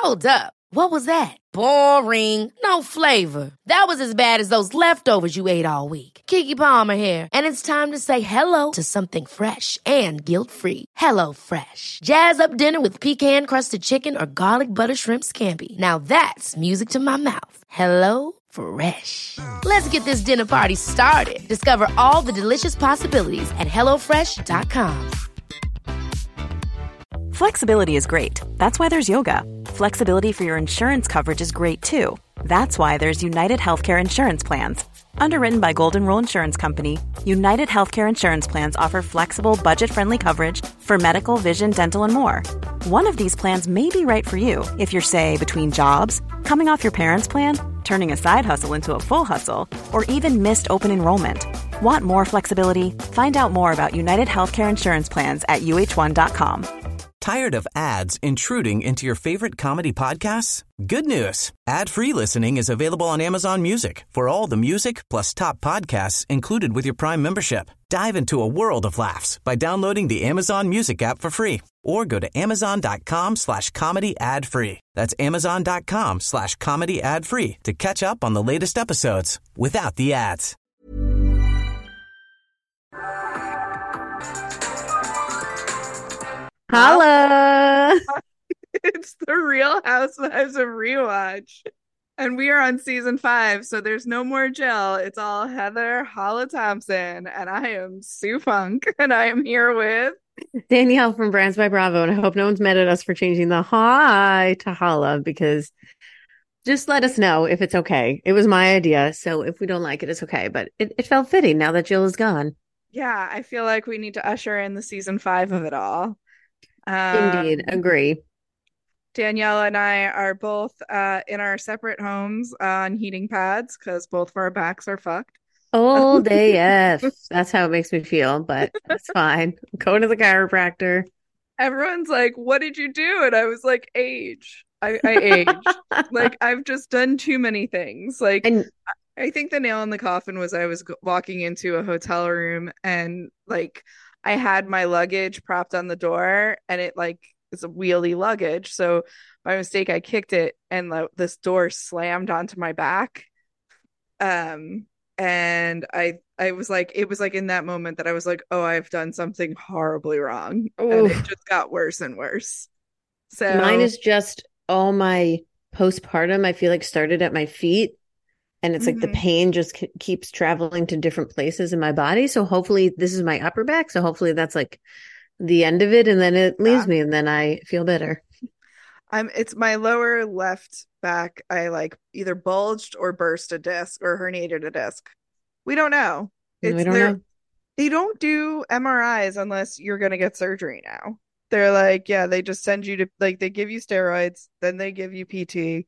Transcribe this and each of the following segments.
Hold up. What was that? Boring. No flavor. That was as bad as those leftovers you ate all week. Keke Palmer here, and it's time to say hello to something fresh and guilt-free. Hello Fresh. Jazz up dinner with pecan-crusted chicken or garlic butter shrimp scampi. Now that's music to my mouth. Hello Fresh. Let's get this dinner party started. Discover all the delicious possibilities at hellofresh.com. Flexibility is great. That's why there's yoga. Flexibility for your insurance coverage is great too. That's why there's United Healthcare Insurance Plans. Underwritten by Golden Rule Insurance Company, United Healthcare Insurance Plans offer flexible, budget-friendly coverage for medical, vision, dental, and more. One of these plans may be right for you if you're, say, between jobs, coming off your parents' plan, turning a side hustle into a full hustle, or even missed open enrollment. Want more flexibility? Find out more about United Healthcare Insurance Plans at uh1.com. Tired of ads intruding into your favorite comedy podcasts? Good news. Ad-free listening is available on Amazon Music for all the music plus top podcasts included with your Prime membership. Dive into a world of laughs by downloading the Amazon Music app for free or go to amazon.com/comedy ad-free. That's amazon.com/comedy ad-free to catch up on the latest episodes without the ads. Holla! It's the Real Housewives of Rewatch. And we are on season 5, so there's no more Jill. It's all Heather Holla Thompson. And I am Sue Funk, and I am here with Danielle from Brands by Bravo. And I hope no one's mad at us for changing the hi to holla, because just let us know if it's okay. It was my idea, so if we don't like it, it's okay. But it felt fitting now that Jill is gone. Yeah, I feel like we need to usher in the season 5 of it all. Indeed, agree. Danielle and I are both in our separate homes on heating pads because both of our backs are fucked. Old AF. That's how it makes me feel, but that's fine. I'm going to the chiropractor. Everyone's like, what did you do? And I was like, age. I aged. Like, I've just done too many things. Like, I think the nail in the coffin was I was walking into a hotel room and like I had my luggage propped on the door and it like is a wheelie luggage. So by mistake, I kicked it and this door slammed onto my back. And I was like, it was like in that moment that I was like, oh, I've done something horribly wrong. Oof. And it just got worse and worse. So mine is just all my postpartum, I feel like started at my feet. And it's like the pain just keeps traveling to different places in my body. So hopefully this is my upper back. So hopefully that's like the end of it. And then it leaves me and then I feel better. It's my lower left back. I like either bulged or burst a disc or herniated a disc. We don't know. We don't know. They don't do MRIs unless you're going to get surgery now. They're like, yeah, they just send you to like, they give you steroids, then they give you PT.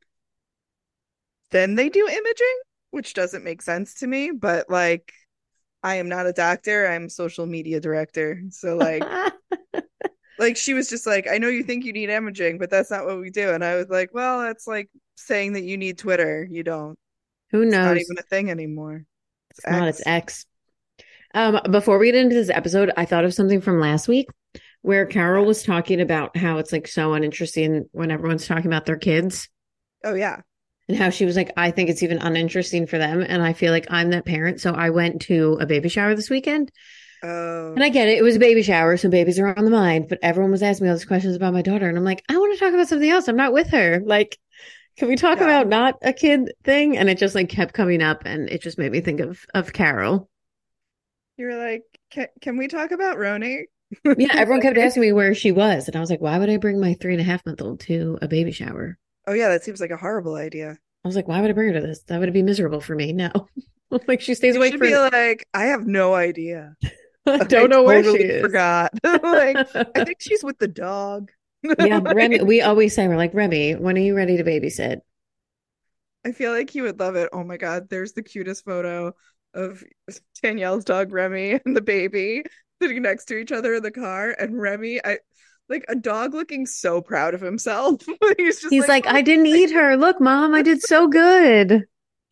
Then they do imaging, which doesn't make sense to me, but like I am not a doctor, I'm a social media director. So like like she was just like, I know you think you need imaging, but that's not what we do. And I was like, well, that's like saying that you need Twitter. You don't. Who knows? It's not even a thing anymore. It's not, it's X. Before we get into this episode, I thought of something from last week where Carol was talking about how it's like so uninteresting when everyone's talking about their kids. Oh yeah. And how she was like, I think it's even uninteresting for them. And I feel like I'm that parent. So I went to a baby shower this weekend. Oh. And I get it. It was a baby shower. So babies are on the mind. But everyone was asking me all these questions about my daughter. And I'm like, I want to talk about something else. I'm not with her. Like, can we talk about not a kid thing? And it just like kept coming up. And it just made me think of Carol. You were like, can we talk about Roni? Yeah. Everyone kept asking me where she was. And I was like, why would I bring my 3.5-month-old to a baby shower? Oh, yeah, that seems like a horrible idea. I was like, why would I bring her to this? That would be miserable for me. No. Like, she stays You awake should for... be like, I have no idea. I don't know where totally she is. Forgot. Like, I think she's with the dog. Yeah, Remy, we always say, we're like, Remy, when are you ready to babysit? I feel like he would love it. Oh my God, there's the cutest photo of Danielle's dog, Remy, and the baby sitting next to each other in the car. And Remy, like a dog looking so proud of himself. He's like, I didn't eat her. Look, Mom, I did so good.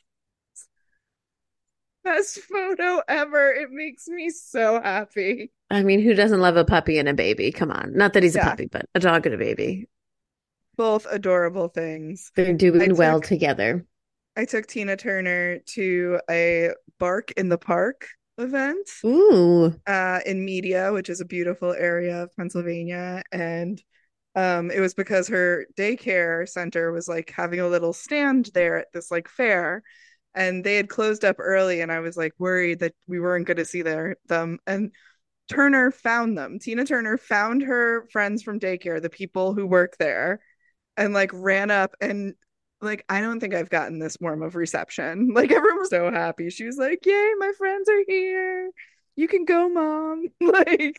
Best photo ever. It makes me so happy. I mean, who doesn't love a puppy and a baby? Come on. Not that he's a puppy, but a dog and a baby. Both adorable things. They're doing well together. I took Tina Turner to a Bark in the Park event. Ooh. In Media, which is a beautiful area of Pennsylvania. And it was because her daycare center was like having a little stand there at this like fair. And they had closed up early, and I was like worried that we weren't going to see them. And Turner found them. Tina Turner found her friends from daycare, the people who work there, and like ran up and like, I don't think I've gotten this warm of reception. Like everyone was so happy. She was like, "Yay, my friends are here. You can go, mom." Like,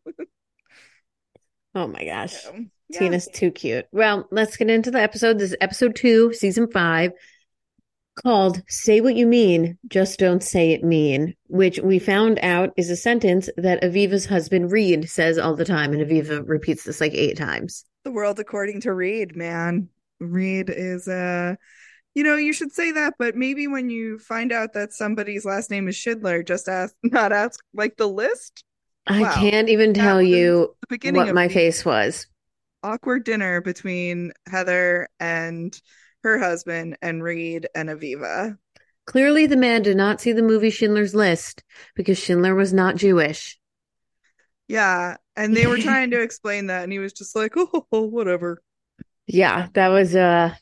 oh my gosh. Yeah. Tina's too cute. Well, let's get into the episode. This is episode 2, season 5, called Say What You Mean, Just Don't Say It Mean, which we found out is a sentence that Aviva's husband Reed says all the time. And Aviva repeats this like 8 times. The world according to Reed, man. Reed is you should say that, but maybe when you find out that somebody's last name is Schindler, just not ask like the list. I can't even tell you what my face was. Awkward dinner between Heather and her husband and Reed and Aviva. Clearly the man did not see the movie Schindler's List because Schindler was not Jewish. Yeah, and they were trying to explain that, and he was just like, "Oh, whatever." Yeah, that was a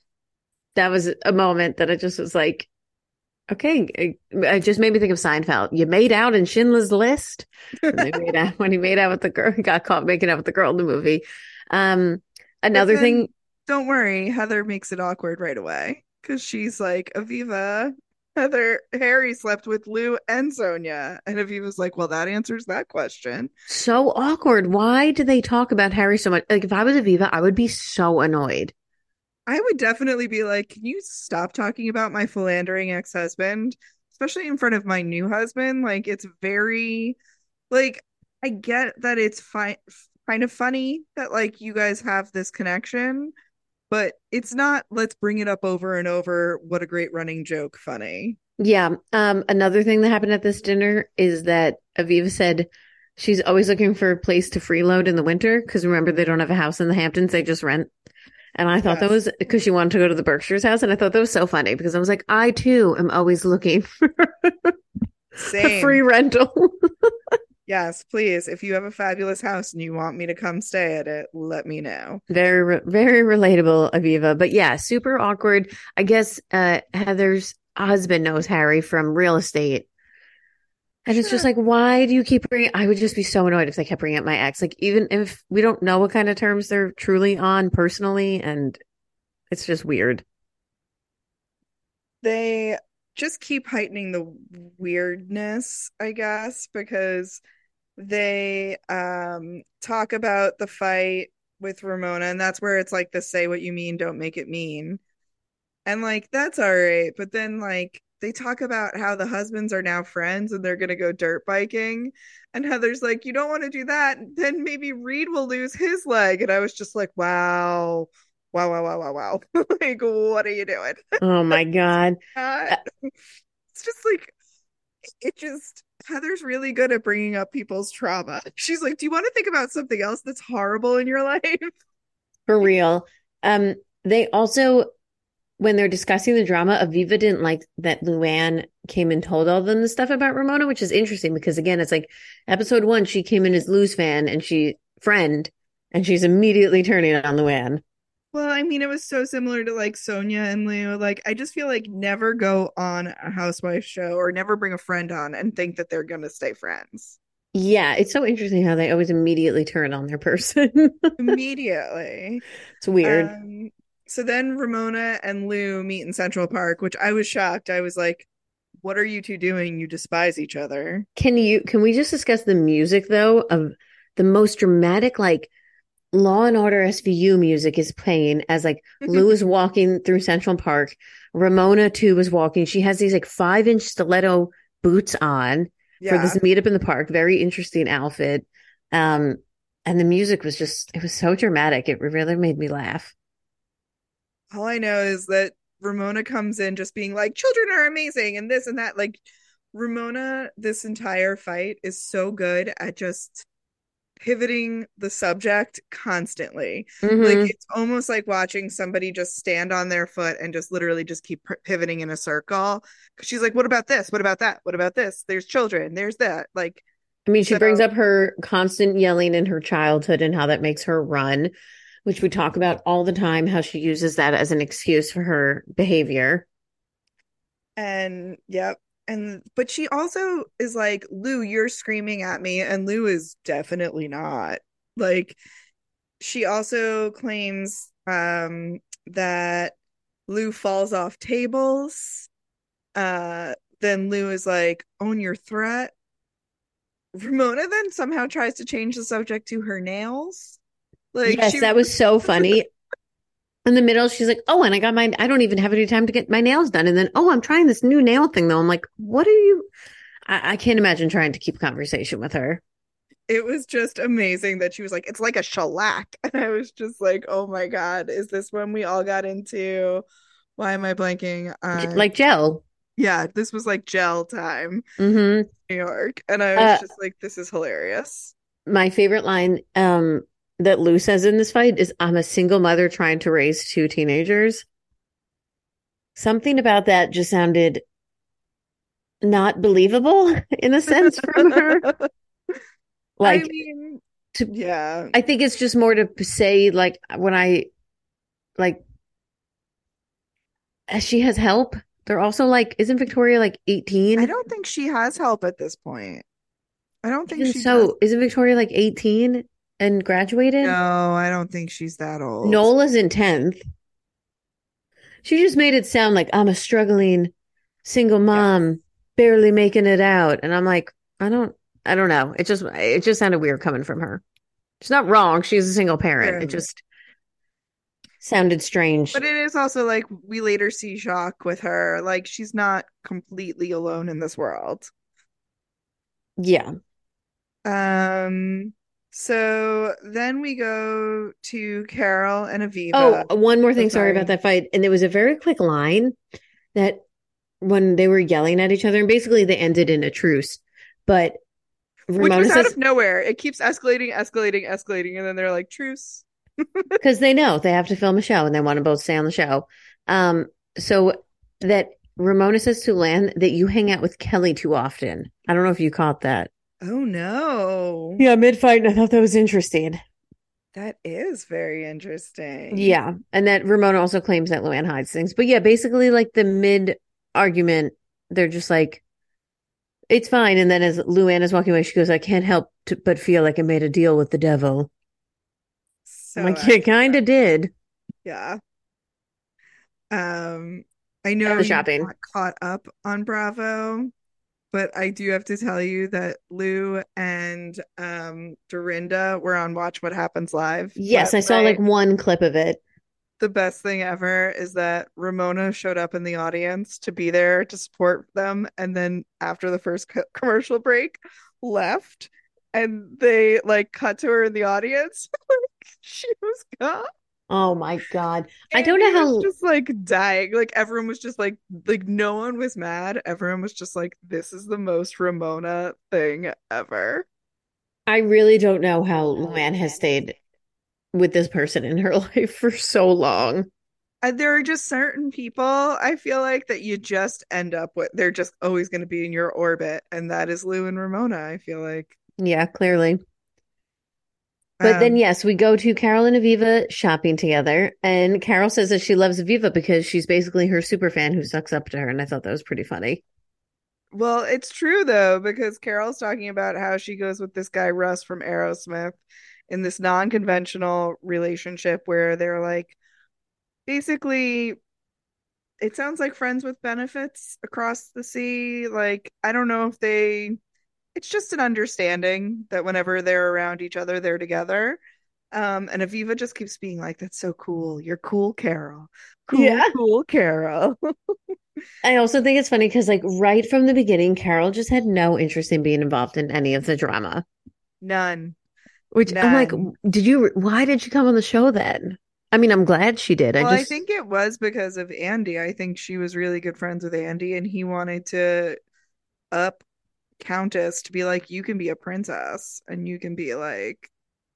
moment that I just was like, okay, it just made me think of Seinfeld. You made out in Schindler's List when he made out with the girl, he got caught making out with the girl in the movie. Another thing. Don't worry, Heather makes it awkward right away because she's like, "Aviva, Harry slept with Lou and Sonia," and Aviva's like, "Well, that answers that question." So awkward. Why do they talk about Harry so much? Like, if I was Aviva, I would be so annoyed. I would definitely be like, "Can you stop talking about my philandering ex-husband, especially in front of my new husband?" Like, it's very, like, I get that it's kind of funny that like you guys have this connection, but it's not, let's bring it up over and over. What a great running joke. Funny. Yeah. Another thing that happened at this dinner is that Aviva said she's always looking for a place to freeload in the winter. Because remember, they don't have a house in the Hamptons. They just rent. And I thought that was because she wanted to go to the Berkshire's house. And I thought that was so funny because I was like, I too am always looking for a free rental. Yes, please. If you have a fabulous house and you want me to come stay at it, let me know. Very, very relatable, Aviva. But yeah, super awkward. I guess Heather's husband knows Harry from real estate. And It's just like, why do you keep bringing... I would just be so annoyed if they kept bringing up my ex. Like, even if we don't know what kind of terms they're truly on personally, and it's just weird. They just keep heightening the weirdness, I guess, because they talk about the fight with Ramona, and that's where it's like the say what you mean, don't make it mean. And like, that's all right. But then like they talk about how the husbands are now friends and they're gonna go dirt biking. And Heather's like, "You don't want to do that. Then maybe Reed will lose his leg." And I was just like, wow. Wow. Like, what are you doing? Oh my God. It's just like, Heather's really good at bringing up people's trauma. She's like, "Do you want to think about something else that's horrible in your life?" For real. They also, when they're discussing the drama, Aviva didn't like that Luann came and told all of them the stuff about Ramona, which is interesting because again, it's like episode 1, she came in as Lou's fan and she's immediately turning on Luann. Well, I mean, it was so similar to like Sonia and Lou. Like, I just feel like never go on a housewife show or never bring a friend on and think that they're going to stay friends. Yeah, it's so interesting how they always immediately turn on their person. Immediately. It's weird. So then Ramona and Lou meet in Central Park, which I was shocked. I was like, "What are you two doing? You despise each other." Can we just discuss the music though of the most dramatic, like Law and Order SVU music is playing as like Lou is walking through Central Park. Ramona too was walking. She has these like 5-inch stiletto boots on for this meetup in the park. Very interesting outfit. And the music was it was so dramatic. It really made me laugh. All I know is that Ramona comes in just being like, "Children are amazing," and this and that. Like, Ramona, this entire fight is so good at just pivoting the subject constantly. Like Mm-hmm. it's almost like watching somebody just stand on their foot and just literally just keep pivoting in a circle. 'Cause she's like, what about this? What about that? What about this? There's children. There's that. Like, I mean, she so brings up her constant yelling in her childhood and how that makes her run, which we talk about all the time, how she uses that as an excuse for her behavior. and yep. And but she also is like, Lou, you're screaming at me, and Lou is definitely not. Like, she also claims that Lou falls off tables. Then Lou is like, own your threat. Ramona then somehow tries to change the subject to her nails. Like Yes, she that was so funny. In the middle, she's like, "Oh, and I don't even have any time to get my nails done." And then, "Oh, I'm trying this new nail thing though." I'm like, "What are you?" I can't imagine trying to keep conversation with her. it was just amazing that she was like, it's like a shellac. And I was just like, oh my God, is this when we all got into why am I blanking on Like gel. yeah, this was like gel time, Mm-hmm. New York. And I was Uh, just like, this is hilarious. my favorite line that Lou says in this fight is, "I'm a single mother trying to raise two teenagers." Something about that just sounded not believable in a sense from her. I Like, mean, to, yeah. I think it's just more to say, like, when I, like, she has help. They're also like, isn't Victoria like I 18? don't think she has help at this point. I don't think Even she does. so, isn't Victoria like 18 and graduated? No, I don't think she's that old. Nola's in 10th. She just made it sound like I'm a struggling single Yeah. mom, barely making it out. And I'm like, I don't know. It just sounded weird coming from her. She's not wrong. She's a single parent. It Fairly. just sounded strange. But it is also like we later see Jacques with her. Like she's not completely alone in this world. Yeah. Um, so then we go to Carol and Oh, Aviva. one more Oh, thing. Sorry about sorry. that fight. And it was a very quick line that when they were yelling at each other, and basically they ended in a truce. But Which Ramona was out says, of nowhere. It keeps escalating, escalating, escalating, and then they're like, truce. because they know they have to film a show and they want to both stay on the show. So that Ramona says to Lan that you hang out with Kelly too often. I don't know if you caught that. Oh no. Yeah, mid fight. I thought that was interesting. That is very interesting. Yeah. And that Ramona also claims that Luann hides things. But yeah, basically, like the mid argument, they're just like, it's fine. And then as Luann is walking away, she goes, I can't help but feel like I made a deal with the devil. I'm So like, you kind of did. yeah. I know And the you're shopping. not caught up on Bravo, but I do have to tell you that Lou and Dorinda were on Watch What Happens Live Yes, last I saw night. like one clip of it. The best thing ever is that Ramona showed up in the audience to be there to support them, and then after the first commercial break, left, and they like cut to her in the audience. She was gone. Oh my God. I And don't he know was how. just like dying. Like everyone was just like no one was mad. Everyone was just like, this is the most Ramona thing ever. I really don't know how Luann has stayed with this person in her life for so long. And there are just certain people I feel like that you just end up with. They're just always going to be in your orbit, and that is Lou and Ramona. I feel like. Yeah, clearly. But then, Um, yes, we go to Carol and Aviva shopping together. And Carol says that she loves Aviva because she's basically her super fan who sucks up to her. And I thought that was pretty funny. well, it's true though because Carol's talking about how she goes with this guy Russ from Aerosmith in this non-conventional relationship where they're like basically it sounds like friends with benefits across the sea. Like, I don't know if it's just an understanding that whenever they're around each other, they're together. And Aviva just keeps being like, that's so cool. You're cool, Carol. Cool, Yeah. cool, Carol. I also think it's funny because, like, right from the beginning, Carol just had no interest in being involved in any of the drama. None. Which I'm like, None. why did she come on the show then? I mean, I'm glad she did. Well, I think it was because of Andy. I think she was really good friends with Andy, and he wanted to up Countess to be like, you can be a princess and you can be like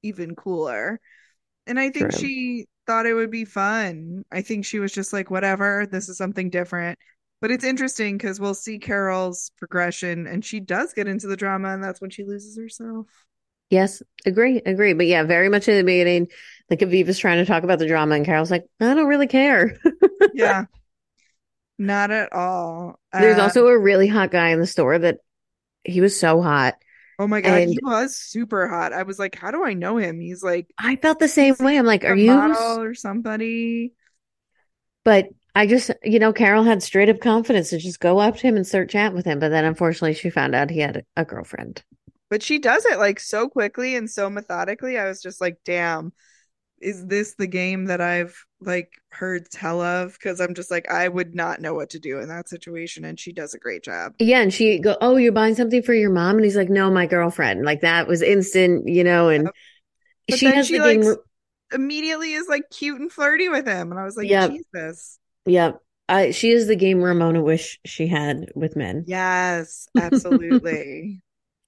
even cooler. And I think True. she thought it would be fun. I think she was just like, whatever, this is something different. But it's interesting because we'll see Carol's progression and she does get into the drama, and that's when she loses herself. Yes, agree. But yeah, very much in the beginning, like Aviva's trying to talk about the drama, and Carol's like, I don't really care. Yeah, not at all. There's also a really hot guy in the store that he was so hot. Oh my God, And he was super hot. I was like, how do I know him? He's like, I felt the he same way. seems I'm like, are like a you? model or somebody. But I just, Carol had straight up confidence to just go up to him and start chat with him. But then unfortunately, she found out he had a girlfriend. But she does it like so quickly and so methodically. I was just like, damn, is this the game that I've like heard tell of? Because I'm just like, I would not know what to do in that situation. And she does a great job. Yeah, and she go, oh, you're buying something for your mom? And he's like, no, my girlfriend. Like that was instant, and Yep. But she then has the she like game. immediately is like cute and flirty with him. And I was like, Yep, Jesus. yep. She is the game Ramona wish she had with men. Yes, absolutely.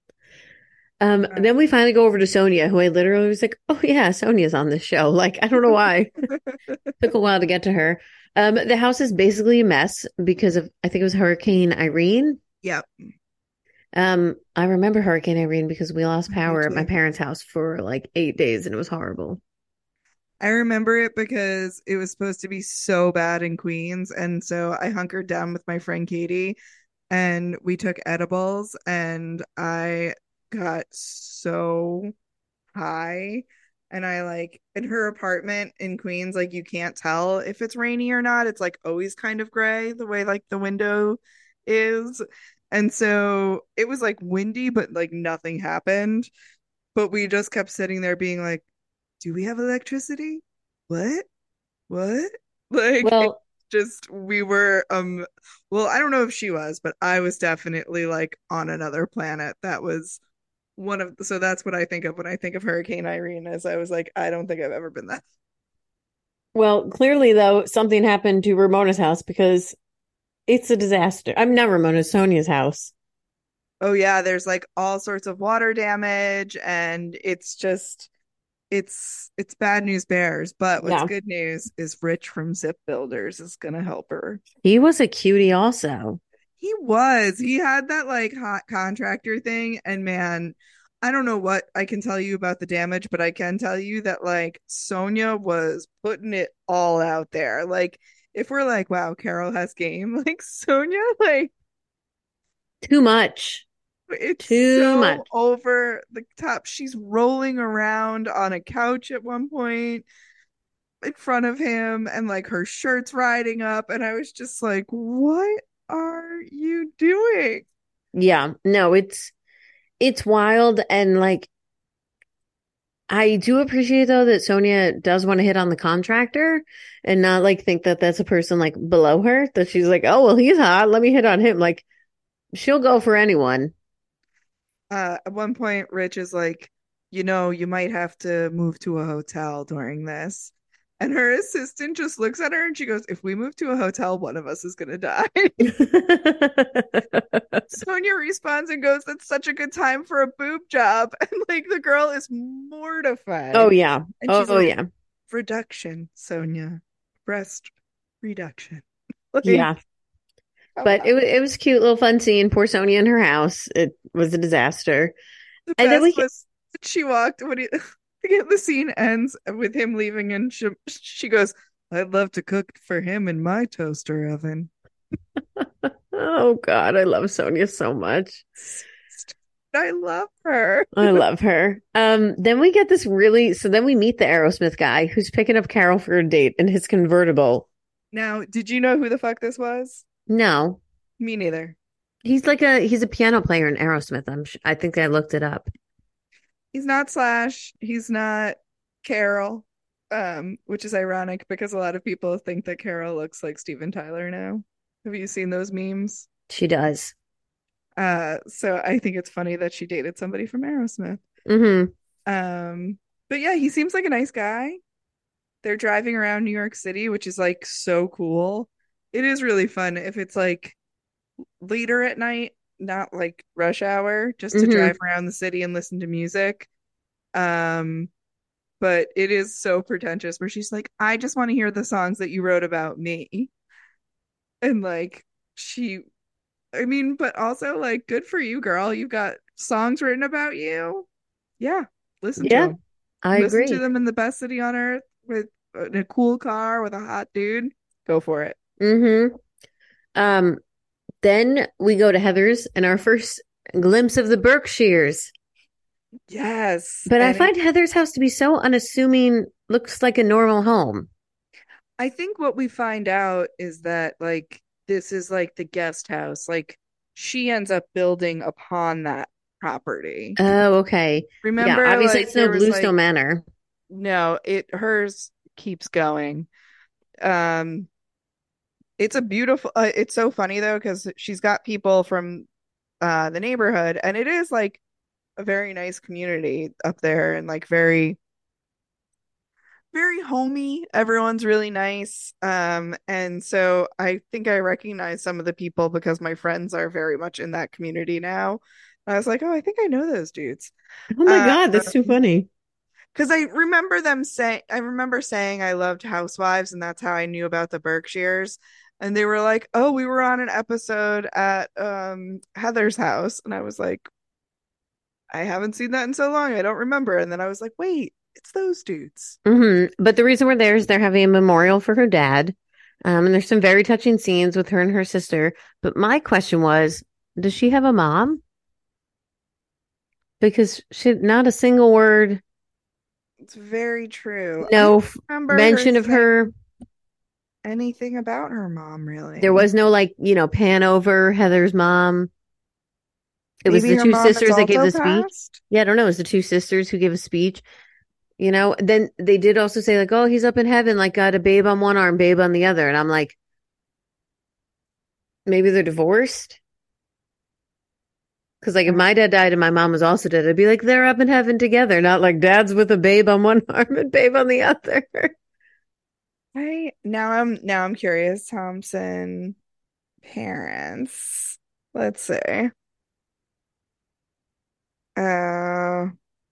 Then we finally go over to Sonia, who I literally was like, oh yeah, Sonia's on this show. Like, I don't know why. Took a while to get to her. The house is basically a mess because of, I think it was Hurricane Irene. Yep. I remember Hurricane Irene because we lost Me power at my too. parents' house for like 8 days and it was horrible. I remember it because it was supposed to be so bad in Queens. And so I hunkered down with my friend Katie and we took edibles and I got so high. And I like in her apartment in Queens, like you can't tell if it's rainy or not. It's like always kind of gray the way like the window is. And so it was like windy, but like nothing happened. But we just kept sitting there being like, do we have electricity? What? What? Like it Well, just we were well, I don't know if she was, but I was definitely like on another planet. That was one of so that's what I think of when I think of Hurricane Irene is I was like, I don't think I've ever been that. clearly though, something happened to Ramona's house because it's a disaster. I'm not Ramona's, Sonia's house. Oh yeah, there's like all sorts of water damage and it's just it's bad news bears, but what's Yeah. good news is Rich from Zip Builders is gonna help her. He was a cutie also. He was. He had that like hot contractor thing. And man, I don't know what I can tell you about the damage, but I can tell you that like Sonia was putting it all out there. Like, if we're like, wow, Carol has game, like Sonia, like, Too much. it's Too so much. over the top. She's rolling around on a couch at one point in front of him, and like her shirt's riding up. And I was just like, what are you doing? Yeah. No, it's wild and like I do appreciate though that Sonia does want to hit on the contractor and not like think that that's a person like below her that she's like, "Oh, well, he's hot. Let me hit on him." Like she'll go for anyone. At one point, Rich is like, you might have to move to a hotel during this. And her assistant just looks at her and she goes, if we move to a hotel, one of us is going to die. Sonia responds and goes, that's such a good time for a boob job. And like the girl is Oh mortified. yeah. And she's Oh like, yeah. reduction, Sonia, breast reduction. Like, Yeah. come But on. it was cute little fun scene. Poor Sonia in her house. It was a disaster. The And then best we was she walked when he again the scene ends with him leaving and she goes, I'd love to cook for him in my toaster oven. oh God, I love Sonia so much. I love her. I love her. Then we get this really, so then we meet the Aerosmith guy who's picking up Carol for a date in his convertible. Now, did you know who the fuck this was? No, Me neither. he's a piano player in Aerosmith. I think I looked it up. He's not Slash. He's not Carol. Which is ironic because a lot of people think that Carol looks like Steven Tyler now. Have you seen those memes? She does. So I think it's funny that she dated somebody from Aerosmith. Mm-hmm. But yeah, he seems like a nice guy. They're driving around New York City, which is like so cool. It is really fun if it's like later at night, not like rush hour, just to Mm-hmm. drive around the city and listen to music. Um, but it is so pretentious where she's like, I just want to hear the songs that you wrote about me. And like she I mean, but also like good for you, girl. You've got songs written about you. Yeah, listen to Yeah, them. I Listen to agree. them in the best city on earth with in a cool car with a hot dude. Go for it. Mm-hmm. Um, then we go to Heather's and our first glimpse of the Berkshires. Yes. But I And find Heather's house to be so unassuming, looks like a normal home. I think what we find out is that like this is like the guest house. Like she ends up building upon that property. Oh, okay. Yeah, Remember, obviously like it's no there was Bluestone like Manor. no, it hers keeps going. Um, it's a beautiful. It's so funny though because she's got people from the neighborhood, and it is like a very nice community up there, and like very homey. Everyone's really nice. And so I think I recognize some of the people because my friends are very much in that community now. I was like, oh, I think I know those dudes. Oh my Um, God, that's too funny. because I remember them saying, I remember saying I loved Housewives, and that's how I knew about the Berkshires. And they were like, oh, we were on an episode at Heather's house. And I was like, I haven't seen that in so long. I don't remember. And then I was like, wait, it's those dudes. But the reason we're there is they're having a memorial for her dad. And there's some very touching scenes with her and her sister. But my question was, does she have a mom? Because she not a single word, It's very true. I no don't remember her mention of saying her. anything about her mom, There really. was no like, pan over Heather's mom. It was Maybe the her two mom has sisters that gave also the speech. passed. Yeah, I don't know. It was the two sisters who gave a speech. Then they did also say like, oh, he's up in heaven, like got a babe on one arm, babe on the other. And I'm like, maybe they're divorced. Because like if Uh, my dad died and my mom was also dead, I'd be like, they're up in heaven together, not like dad's with a babe on one arm and babe on the other. now I'm curious. Thompson parents. Let's see. Uh,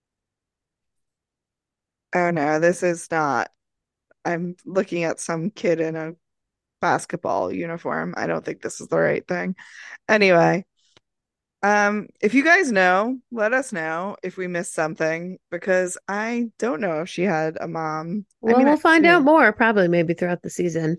oh no, this is not. I'm looking at some kid in a basketball uniform. I don't think this is the right thing. Anyway, if you guys know, let us know if we missed something because I don't know if she had a mom. I Well, mean, I we'll find out do. more probably maybe throughout the season.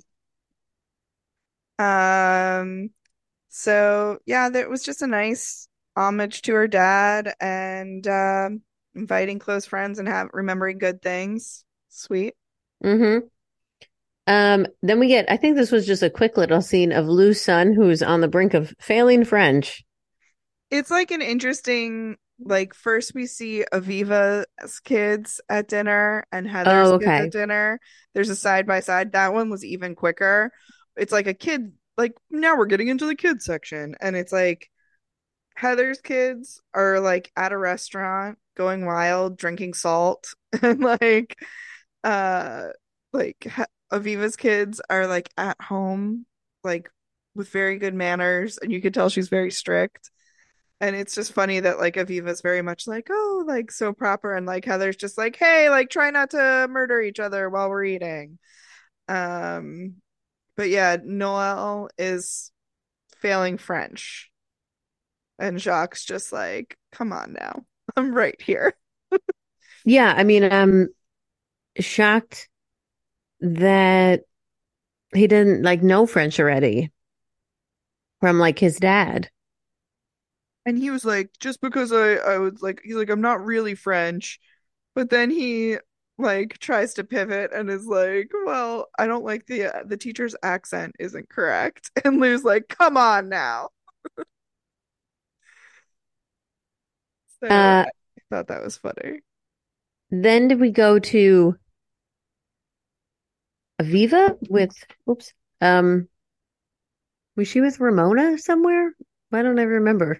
Um, so yeah, that was just a nice homage to her dad and inviting close friends and have remembering good things. Sweet. Mm-hmm. Then we get, I think this was just a quick little scene of Lou's son who's on the brink of failing French. It's like an interesting, like first we see Aviva's kids at dinner and Heather's Oh, kids at okay. dinner. There's a side by side. That one was even quicker. It's like a kid, like now we're getting into the kids section, and it's like Heather's kids are like at a restaurant going wild, drinking salt, and uh Aviva's kids are like at home, like with very good manners, and you could tell she's very strict. And it's just funny that like Aviva's very much like, oh, like so proper, and like Heather's just like, hey, like try not to murder each other while we're eating. Um, but yeah, Noelle is failing French, and Jacques just like, come on now, I'm right here. Yeah, I mean, I'm shocked that he didn't like know French already from like his dad. And he was like, just because I was like, he's like, I'm not really French. But then he like tries to pivot and is like, well, I don't like the teacher's accent isn't correct. And Lou's like, come on now. So Uh, I thought that was funny. then did we go to Aviva with, oops, um, was she with Ramona somewhere? I don't ever remember.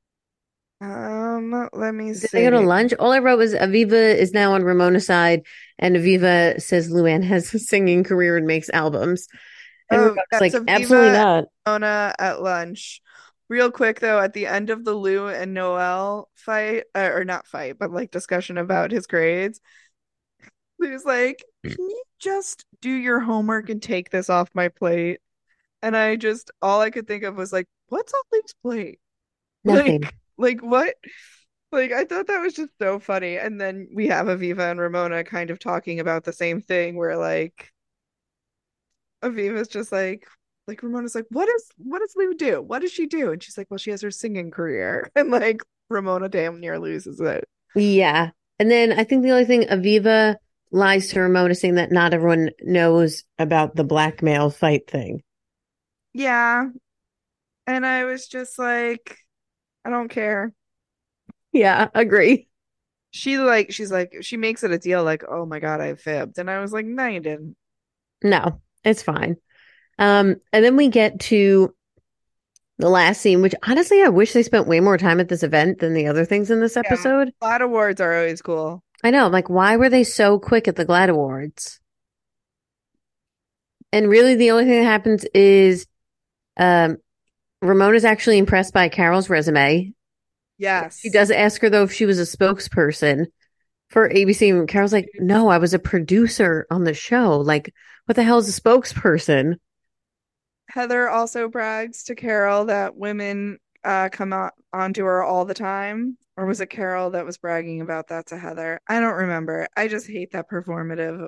Let me Did they go to see. lunch? All I wrote was Aviva is now on Ramona's side, and Aviva says Luann has a singing career and makes albums. And Oh, Ramona's yes, like, absolutely Aviva and not. Mona at lunch. Real quick though, at the end of the Lou and Noel fight, or not fight, but like discussion about his grades, Lou's like, can you just do your homework and take this off my plate? And all I could think of was like, what's on Lou's plate? Nothing. Like what? Like, I thought that was just so funny. And then we have Aviva and Ramona kind of talking about the same thing where like Aviva's just like Ramona's like, what does Lou do? What does she do? And she's like, well, she has her singing career. And like Ramona damn near loses it. Yeah. And then I think the only thing, Aviva lies to Ramona saying that not everyone knows about the blackmail fight thing. Yeah. And I was just like, I don't care. Yeah, agree. She's like, she makes it a deal like, oh my God, I fibbed. And I was like, no, you didn't. No, it's fine. And then we get to the last scene, which honestly, I wish they spent way more time at this event than the other things in this episode. GLAAD awards are always cool. I know, like, why were they so quick at the GLAAD awards? And really, the only thing that happens is Ramona's actually impressed by Carol's resume. Yes. She does ask her, though, if she was a spokesperson for ABC. And Carol's like, no, I was a producer on the show. Like, what the hell is a spokesperson? Heather also brags to Carol that women come onto her all the time. Or was it Carol that was bragging about that to Heather? I don't remember. I just hate that performative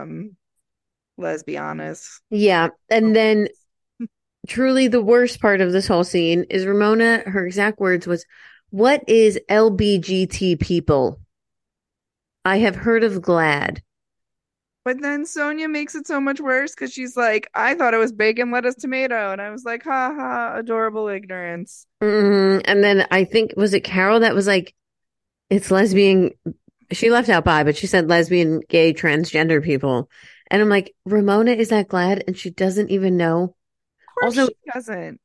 lesbianism. Yeah. And then truly the worst part of this whole scene is Ramona, her exact words was, what is LBGT people? I have heard of GLAAD. But then Sonia makes it so much worse because she's like, I thought it was bacon, lettuce, tomato. And I was like, ha ha, adorable ignorance. And then I think, was it Carol that was like, it's lesbian. She left out bi, but she said lesbian, gay, transgender people. And I'm like, Ramona is that GLAAD? And she doesn't even know. Of course Also, she doesn't.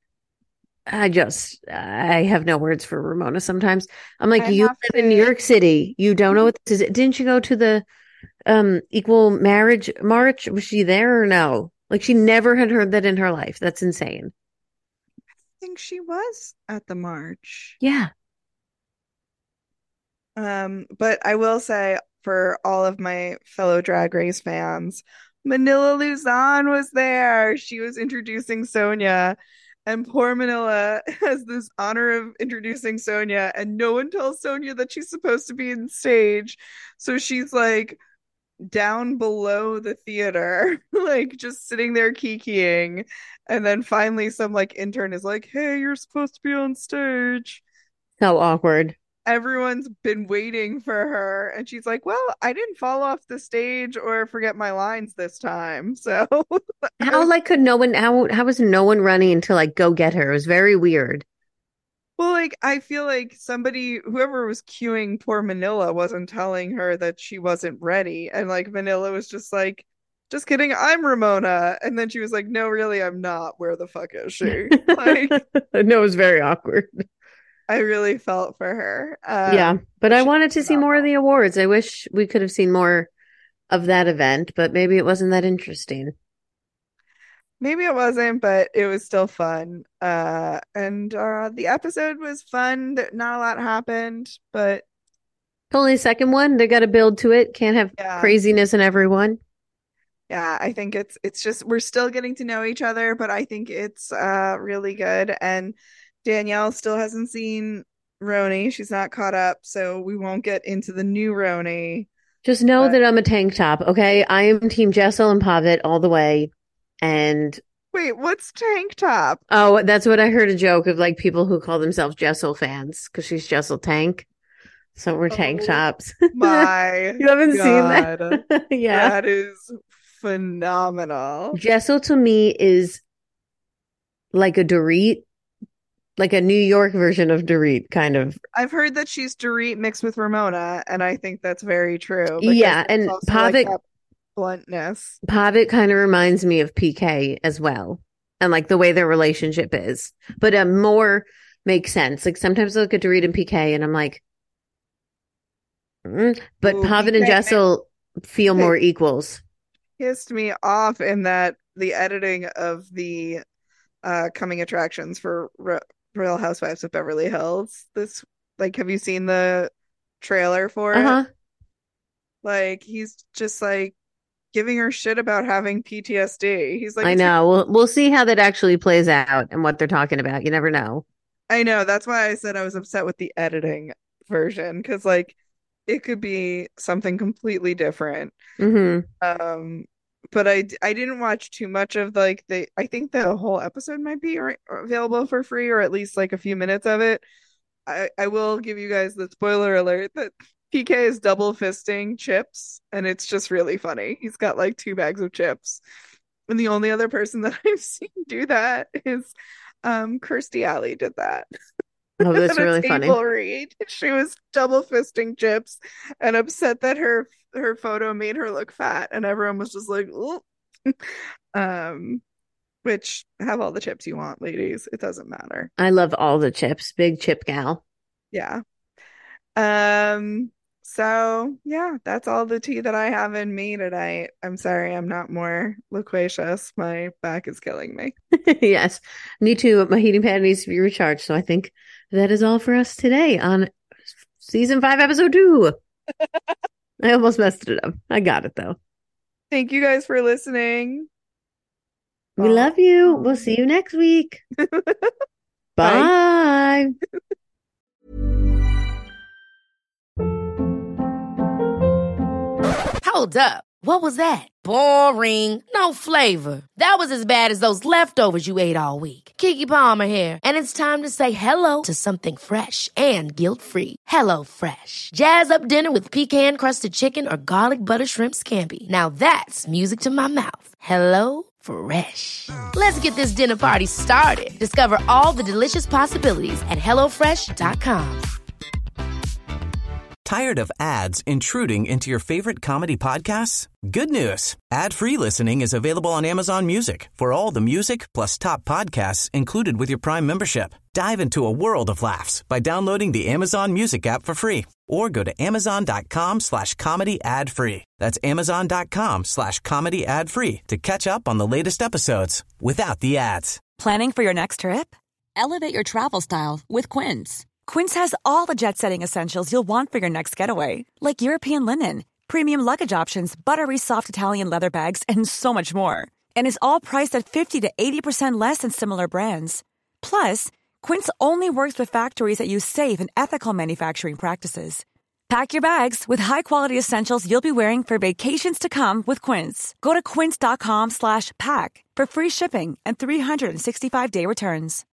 I have no words for Ramona sometimes. I'm like, you live in New York City. You don't know what this is. Didn't you go to the equal marriage march? Was she there or no? Like, she never had heard that in her life. That's insane. I think she was at the march. Yeah. But I will say for all of my fellow Drag Race fans, Manila Luzon was there. She was introducing Sonia. And poor Manila has this honor of introducing Sonia, and no one tells Sonia that she's supposed to be in stage. So she's like down below the theater, like just sitting there kikiing. And then finally some like intern is like, hey, you're supposed to be on stage. So awkward. Everyone's been waiting for her, and she's like, well, I didn't fall off the stage or forget my lines this time. So how like could no one how was no one running to like go get her? It was very weird. Well, like I feel like whoever was cueing poor Manila wasn't telling her that she wasn't ready, and like Manila was just like, just kidding, I'm Ramona. And then she was like, no, really, I'm not. Where the fuck is she? Like, no, it was very awkward. I really felt for her. Yeah, but I wanted to see more of the awards. I wish we could have seen more of that event, but maybe it wasn't that interesting. Maybe it wasn't, but it was still fun. And the episode was fun. Not a lot happened, but only the second one. They got to build to it. Can't have craziness in everyone. Yeah, I think it's just we're still getting to know each other, but I think it's really good. And Danielle still hasn't seen Roni. She's not caught up, so we won't get into the new Roni. Just know that I'm a tank top, okay? I am Team Jessel and Pavit all the way. And wait, what's tank top? Oh, that's what I heard, a joke of like people who call themselves Jessel fans because she's Jessel Tank. So we're tank tops. My you haven't seen that? Yeah. That is phenomenal. Jessel to me is like a Dorit. Like a New York version of Dorit, kind of. I've heard that she's Dorit mixed with Ramona, and I think that's very true. Yeah, and Pavit, like bluntness. Pavit kind of reminds me of PK as well, and like the way their relationship is. But more makes sense. Like sometimes I look at Dorit and PK, and I'm like, but Pavit and Jessel feel more equals. Pissed me off in that the editing of the coming attractions for Real Housewives of Beverly Hills. This, like, have you seen the trailer for it? Like he's just like giving her shit about having PTSD. He's like, I know. We'll see how that actually plays out and what they're talking about. You never know. I know. That's why I said I was upset with the editing version because like it could be something completely different. But I didn't watch too much of like I think the whole episode might be available for free or at least like a few minutes of it. I will give you guys the spoiler alert that PK is double fisting chips and it's just really funny. He's got like 2 bags of chips. And the only other person that I've seen do that is Kirstie Alley did that. Oh, that's really funny. Read. She was double fisting chips and upset that her photo made her look fat and everyone was just like, ooh. Which have all the chips you want, ladies. It doesn't matter. I love all the chips. Big chip gal. Yeah. So yeah, that's all the tea that I have in me tonight. I'm sorry I'm not more loquacious. My back is killing me. Yes. Me too. My heating pad needs to be recharged. So I think that is all for us today on season 5, episode 2. I almost messed it up. I got it though. Thank you guys for listening. We love you. We'll see you next week. Bye. Hold up. What was that? Boring. No flavor. That was as bad as those leftovers you ate all week. Keke Palmer here, and it's time to say hello to something fresh and guilt-free. Hello Fresh. Jazz up dinner with pecan-crusted chicken or garlic butter shrimp scampi. Now that's music to my mouth. Hello Fresh. Let's get this dinner party started. Discover all the delicious possibilities at HelloFresh.com. Tired of ads intruding into your favorite comedy podcasts? Good news. Ad-free listening is available on Amazon Music for all the music plus top podcasts included with your Prime membership. Dive into a world of laughs by downloading the Amazon Music app for free or go to amazon.com/comedy ad-free. That's amazon.com/comedy ad-free to catch up on the latest episodes without the ads. Planning for your next trip? Elevate your travel style with Quince. Quince has all the jet-setting essentials you'll want for your next getaway, like European linen, premium luggage options, buttery soft Italian leather bags, and so much more. And is all priced at 50 to 80% less than similar brands. Plus, Quince only works with factories that use safe and ethical manufacturing practices. Pack your bags with high-quality essentials you'll be wearing for vacations to come with Quince. Go to quince.com/pack for free shipping and 365-day returns.